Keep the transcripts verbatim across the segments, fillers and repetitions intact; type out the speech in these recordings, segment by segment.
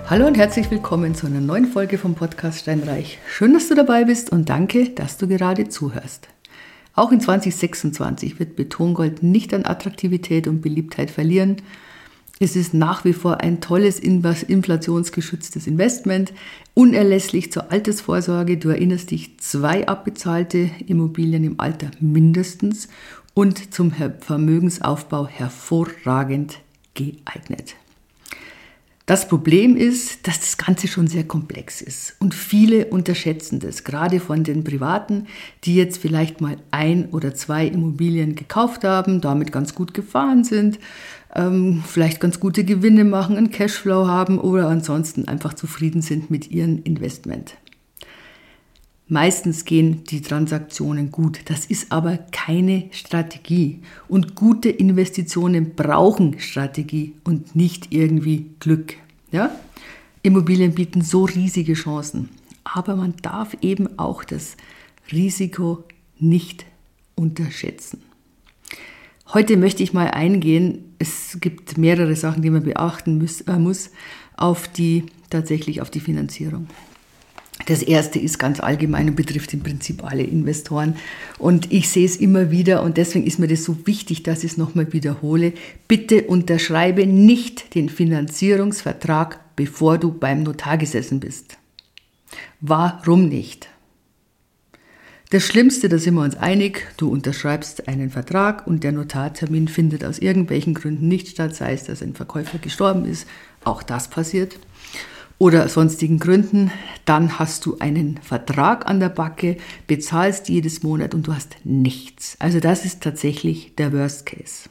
Hallo und herzlich willkommen zu einer neuen Folge vom Podcast Steinreich. Schön, dass du dabei bist und danke, dass du gerade zuhörst. Auch in zwanzig sechsundzwanzig wird Betongold nicht an Attraktivität und Beliebtheit verlieren. Es ist nach wie vor ein tolles, inflationsgeschütztes Investment, unerlässlich zur Altersvorsorge. Du erinnerst dich, zwei abbezahlte Immobilien im Alter mindestens und zum Vermögensaufbau hervorragend geeignet. Das Problem ist, dass das Ganze schon sehr komplex ist und viele unterschätzen das, gerade von den Privaten, die jetzt vielleicht mal ein oder zwei Immobilien gekauft haben, damit ganz gut gefahren sind, ähm, vielleicht ganz gute Gewinne machen, einen Cashflow haben oder ansonsten einfach zufrieden sind mit ihrem Investment. Meistens gehen die Transaktionen gut, das ist aber keine Strategie und gute Investitionen brauchen Strategie und nicht irgendwie Glück. Ja? Immobilien bieten so riesige Chancen, aber man darf eben auch das Risiko nicht unterschätzen. Heute möchte ich mal eingehen, es gibt mehrere Sachen, die man beachten muss, äh, muss auf die, tatsächlich auf die Finanzierung. Das erste ist ganz allgemein und betrifft im Prinzip alle Investoren. Und ich sehe es immer wieder und deswegen ist mir das so wichtig, dass ich es nochmal wiederhole. Bitte unterschreibe nicht den Finanzierungsvertrag, bevor du beim Notar gesessen bist. Warum nicht? Das Schlimmste, da sind wir uns einig, du unterschreibst einen Vertrag und der Notartermin findet aus irgendwelchen Gründen nicht statt, sei es, dass ein Verkäufer gestorben ist, auch das passiert. Oder sonstigen Gründen, dann hast du einen Vertrag an der Backe, bezahlst jedes Monat und du hast nichts. Also das ist tatsächlich der Worst Case.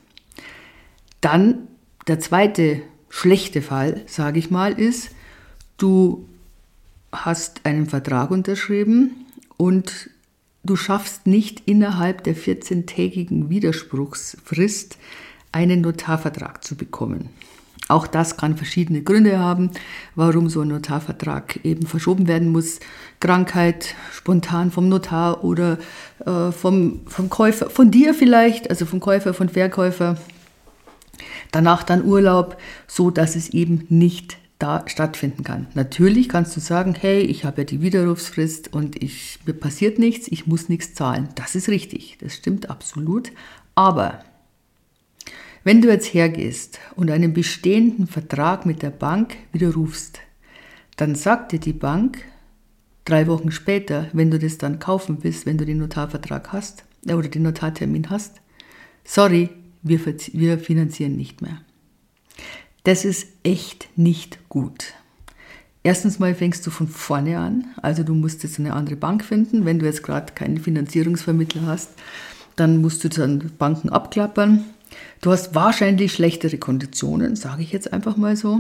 Dann der zweite schlechte Fall, sage ich mal, ist, du hast einen Vertrag unterschrieben und du schaffst nicht innerhalb der vierzehntägigen Widerspruchsfrist einen Notarvertrag zu bekommen. Auch das kann verschiedene Gründe haben, warum so ein Notarvertrag eben verschoben werden muss. Krankheit, spontan vom Notar oder äh, vom, vom Käufer, von dir vielleicht, also vom Käufer, von Verkäufer. Danach dann Urlaub, so dass es eben nicht da stattfinden kann. Natürlich kannst du sagen, hey, ich habe ja die Widerrufsfrist und ich, mir passiert nichts, ich muss nichts zahlen. Das ist richtig, das stimmt absolut, aber wenn du jetzt hergehst und einen bestehenden Vertrag mit der Bank widerrufst, dann sagt dir die Bank drei Wochen später, wenn du das dann kaufen willst, wenn du den Notarvertrag hast äh, oder den Notartermin hast, sorry, wir, wir finanzieren nicht mehr. Das ist echt nicht gut. Erstens mal fängst du von vorne an, also du musst jetzt eine andere Bank finden, wenn du jetzt gerade keinen Finanzierungsvermittler hast, dann musst du dann Banken abklappern. Du hast wahrscheinlich schlechtere Konditionen, sage ich jetzt einfach mal so.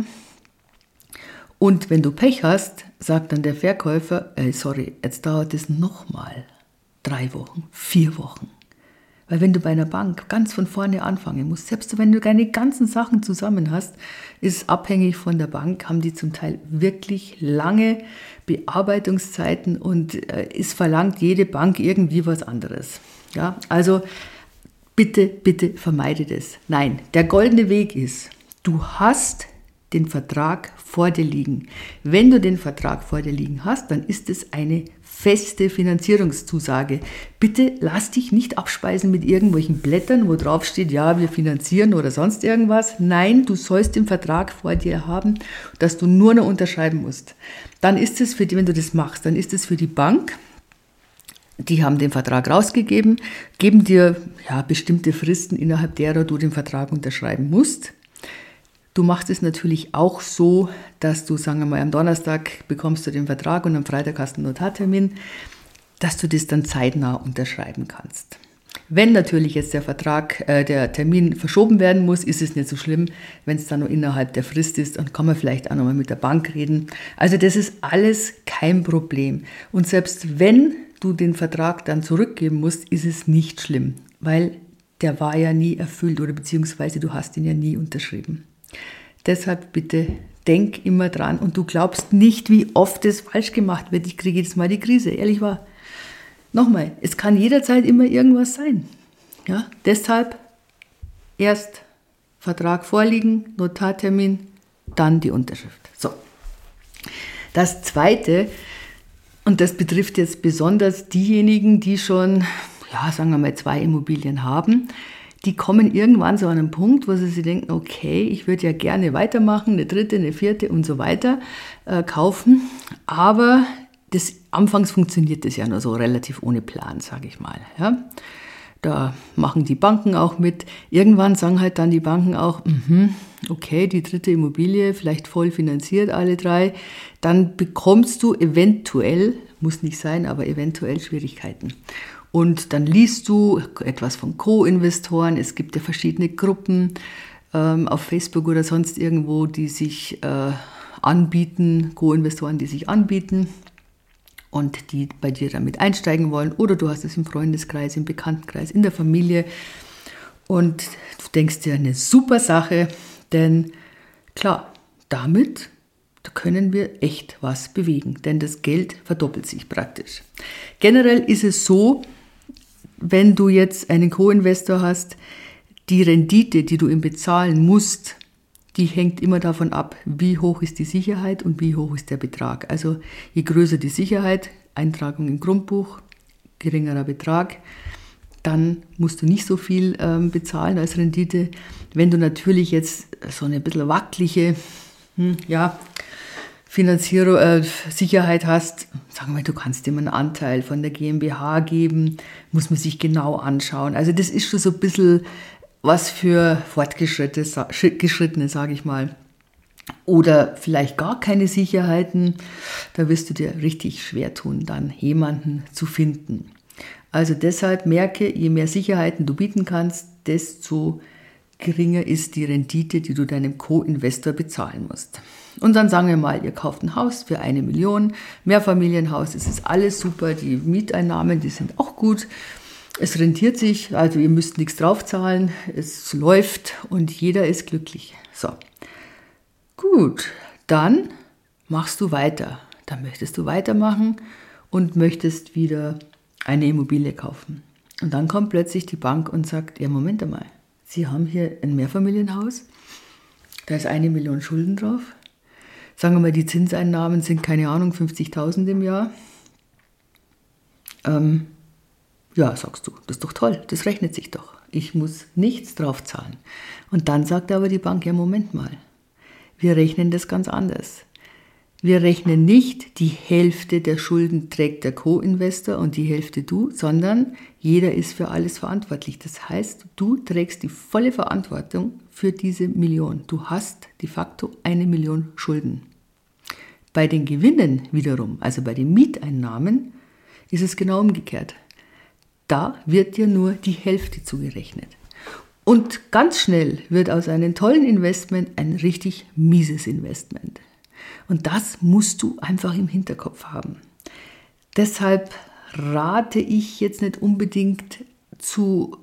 Und wenn du Pech hast, sagt dann der Verkäufer, ey, sorry, jetzt dauert es nochmal drei Wochen, vier Wochen. Weil wenn du bei einer Bank ganz von vorne anfangen musst, selbst wenn du deine ganzen Sachen zusammen hast, ist es abhängig von der Bank, haben die zum Teil wirklich lange Bearbeitungszeiten und äh, es verlangt jede Bank irgendwie was anderes. Ja, also bitte, bitte vermeide das. Nein, der goldene Weg ist, du hast den Vertrag vor dir liegen. Wenn du den Vertrag vor dir liegen hast, dann ist es eine feste Finanzierungszusage. Bitte lass dich nicht abspeisen mit irgendwelchen Blättern, wo drauf steht, ja, wir finanzieren oder sonst irgendwas. Nein, du sollst den Vertrag vor dir haben, dass du nur noch unterschreiben musst. Dann ist es für die, wenn du das machst, dann ist es für die Bank. Die haben den Vertrag rausgegeben, geben dir ja, bestimmte Fristen, innerhalb derer du den Vertrag unterschreiben musst. Du machst es natürlich auch so, dass du, sagen wir mal, am Donnerstag bekommst du den Vertrag und am Freitag hast du einen Notartermin, dass du das dann zeitnah unterschreiben kannst. Wenn natürlich jetzt der Vertrag, äh, der Termin verschoben werden muss, ist es nicht so schlimm, wenn es dann noch innerhalb der Frist ist, dann kann man vielleicht auch nochmal mit der Bank reden. Also das ist alles kein Problem. Und selbst wenn du den Vertrag dann zurückgeben musst, ist es nicht schlimm, weil der war ja nie erfüllt oder beziehungsweise du hast ihn ja nie unterschrieben. Deshalb bitte denk immer dran und du glaubst nicht, wie oft das falsch gemacht wird. Ich kriege jedes Mal die Krise, ehrlich wahr. Nochmal, es kann jederzeit immer irgendwas sein. Ja, deshalb erst Vertrag vorliegen, Notartermin, dann die Unterschrift. So, Das Zweite, und das betrifft jetzt besonders diejenigen, die schon, ja, sagen wir mal, zwei Immobilien haben, die kommen irgendwann so an einen Punkt, wo sie sich denken, okay, ich würde ja gerne weitermachen, eine dritte, eine vierte und so weiter äh, kaufen, aber das, anfangs funktioniert das ja nur so relativ ohne Plan, sage ich mal. Ja? Da machen die Banken auch mit. Irgendwann sagen halt dann die Banken auch, mm-hmm, okay, die dritte Immobilie, vielleicht voll finanziert, alle drei, dann bekommst du eventuell, muss nicht sein, aber eventuell Schwierigkeiten. Und dann liest du etwas von Co-Investoren. Es gibt ja verschiedene Gruppen ähm, auf Facebook oder sonst irgendwo, die sich äh, anbieten, Co-Investoren, die sich anbieten und die bei dir damit einsteigen wollen. Oder du hast es im Freundeskreis, im Bekanntenkreis, in der Familie. Und du denkst dir, eine super Sache, denn klar, damit da können wir echt was bewegen, denn das Geld verdoppelt sich praktisch. Generell ist es so, wenn du jetzt einen Co-Investor hast, die Rendite, die du ihm bezahlen musst, die hängt immer davon ab, wie hoch ist die Sicherheit und wie hoch ist der Betrag. Also je größer die Sicherheit, Eintragung im Grundbuch, geringerer Betrag, dann musst du nicht so viel ähm, bezahlen als Rendite. Wenn du natürlich jetzt so eine bisschen wackelige, hm, ja, Finanzierung, äh, Sicherheit hast, sagen wir mal, du kannst ihm einen Anteil von der GmbH geben, muss man sich genau anschauen. Also das ist schon so ein bisschen was für Fortgeschrittene, sage ich mal. Oder vielleicht gar keine Sicherheiten, da wirst du dir richtig schwer tun, dann jemanden zu finden. Also deshalb merke, je mehr Sicherheiten du bieten kannst, desto geringer ist die Rendite, die du deinem Co-Investor bezahlen musst. Und dann sagen wir mal, ihr kauft ein Haus für eine Million, Mehrfamilienhaus, es ist alles super, die Mieteinnahmen, die sind auch gut, es rentiert sich, also ihr müsst nichts draufzahlen, es läuft und jeder ist glücklich. So, gut, dann machst du weiter, dann möchtest du weitermachen und möchtest wieder eine Immobilie kaufen. Und dann kommt plötzlich die Bank und sagt, ja, Moment einmal, Sie haben hier ein Mehrfamilienhaus, da ist eine Million Schulden drauf. Sagen wir mal, die Zinseinnahmen sind, keine Ahnung, fünfzigtausend im Jahr. Ähm, ja, sagst du, das ist doch toll, das rechnet sich doch. Ich muss nichts drauf zahlen. Und dann sagt aber die Bank, ja, Moment mal, wir rechnen das ganz anders. Wir rechnen nicht, die Hälfte der Schulden trägt der Co-Investor und die Hälfte du, sondern jeder ist für alles verantwortlich. Das heißt, du trägst die volle Verantwortung für diese Million. Du hast de facto eine Million Schulden. Bei den Gewinnen wiederum, also bei den Mieteinnahmen, ist es genau umgekehrt. Da wird dir nur die Hälfte zugerechnet. Und ganz schnell wird aus einem tollen Investment ein richtig mieses Investment. Und das musst du einfach im Hinterkopf haben. Deshalb rate ich jetzt nicht unbedingt zu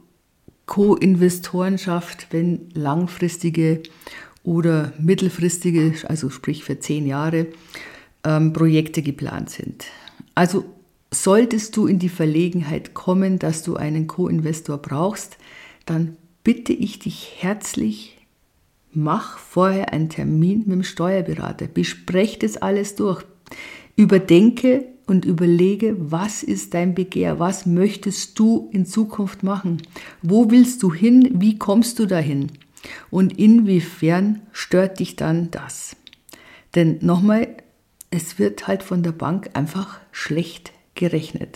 Co-Investorenschaft, wenn langfristige oder mittelfristige, also sprich für zehn Jahre, ähm, Projekte geplant sind. Also solltest du in die Verlegenheit kommen, dass du einen Co-Investor brauchst, dann bitte ich dich herzlich, mach vorher einen Termin mit dem Steuerberater, bespreche das alles durch, überdenke und überlege, was ist dein Begehr, was möchtest du in Zukunft machen, wo willst du hin, wie kommst du dahin und inwiefern stört dich dann das. Denn nochmal, es wird halt von der Bank einfach schlecht gerechnet.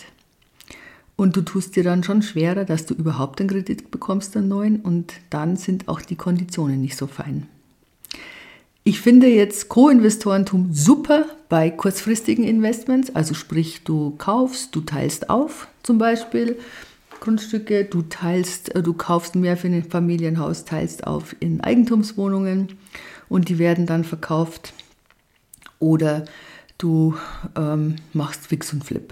Und du tust dir dann schon schwerer, dass du überhaupt einen Kredit bekommst, einen neuen, und dann sind auch die Konditionen nicht so fein. Ich finde jetzt Co-Investorentum super bei kurzfristigen Investments, also sprich, du kaufst, du teilst auf, zum Beispiel Grundstücke, du teilst, du kaufst ein Mehrfamilienhaus, teilst auf in Eigentumswohnungen und die werden dann verkauft, oder du ähm, machst Fix und Flip.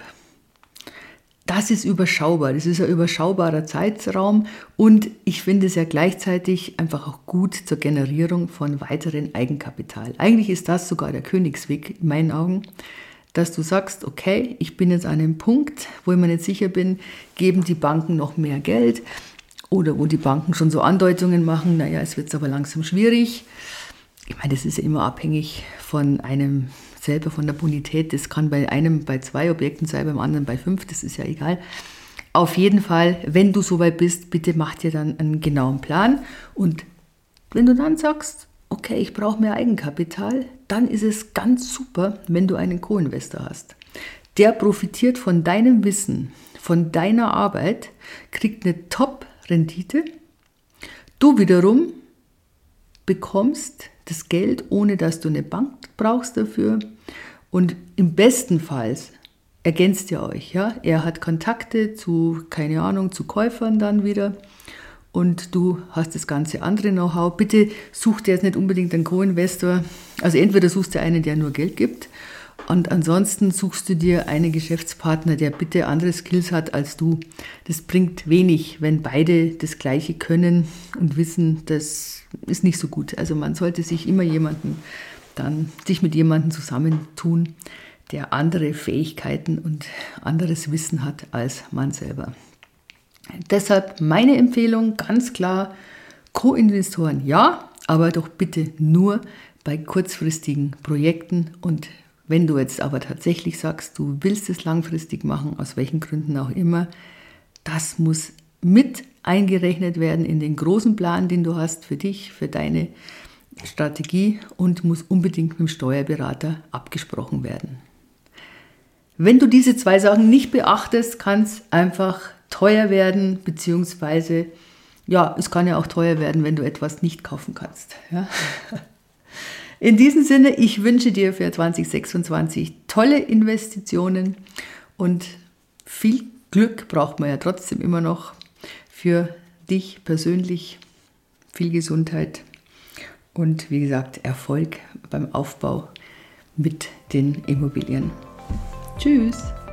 Das ist überschaubar, das ist ein überschaubarer Zeitraum und ich finde es ja gleichzeitig einfach auch gut zur Generierung von weiteren Eigenkapital. Eigentlich ist das sogar der Königsweg in meinen Augen, dass du sagst, okay, ich bin jetzt an einem Punkt, wo ich mir nicht sicher bin, geben die Banken noch mehr Geld oder wo die Banken schon so Andeutungen machen, naja, es wird aber langsam schwierig. Ich meine, das ist ja immer abhängig von einem selber von der Bonität. Das kann bei einem bei zwei Objekten sein, beim anderen bei fünf, das ist ja egal. Auf jeden Fall, wenn du soweit bist, bitte mach dir dann einen genauen Plan. Und wenn du dann sagst, okay, ich brauche mehr Eigenkapital, dann ist es ganz super, wenn du einen Co-Investor hast. Der profitiert von deinem Wissen, von deiner Arbeit, kriegt eine Top-Rendite. Du wiederum bekommst das Geld, ohne dass du eine Bank brauchst dafür. Und im besten Fall ergänzt ihr euch. Ja? Er hat Kontakte zu, keine Ahnung, zu Käufern dann wieder. Und du hast das ganze andere Know-how. Bitte such dir jetzt nicht unbedingt einen Co-Investor. Also entweder suchst du einen, der nur Geld gibt. Und ansonsten suchst du dir einen Geschäftspartner, der bitte andere Skills hat als du. Das bringt wenig, wenn beide das Gleiche können und wissen, das ist nicht so gut. Also man sollte sich immer jemanden dann, sich mit jemandem zusammentun, der andere Fähigkeiten und anderes Wissen hat als man selber. Deshalb meine Empfehlung, ganz klar, Co-Investoren ja, aber doch bitte nur bei kurzfristigen Projekten. Und wenn du jetzt aber tatsächlich sagst, du willst es langfristig machen, aus welchen Gründen auch immer, das muss mit eingerechnet werden in den großen Plan, den du hast für dich, für deine Strategie und muss unbedingt mit dem Steuerberater abgesprochen werden. Wenn du diese zwei Sachen nicht beachtest, kann es einfach teuer werden, beziehungsweise, ja, es kann ja auch teuer werden, wenn du etwas nicht kaufen kannst. Ja? In diesem Sinne, ich wünsche dir für zwanzig sechsundzwanzig tolle Investitionen und viel Glück braucht man ja trotzdem immer noch für dich persönlich, viel Gesundheit und wie gesagt Erfolg beim Aufbau mit den Immobilien. Tschüss!